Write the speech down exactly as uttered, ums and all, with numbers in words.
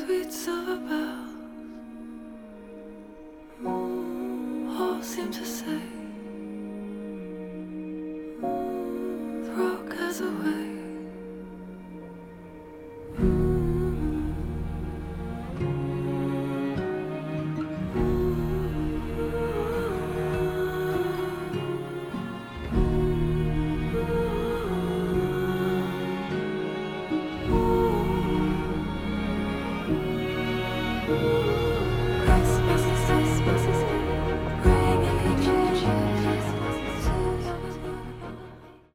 sweet silver bells all seem to say the rock has a way. Ooh.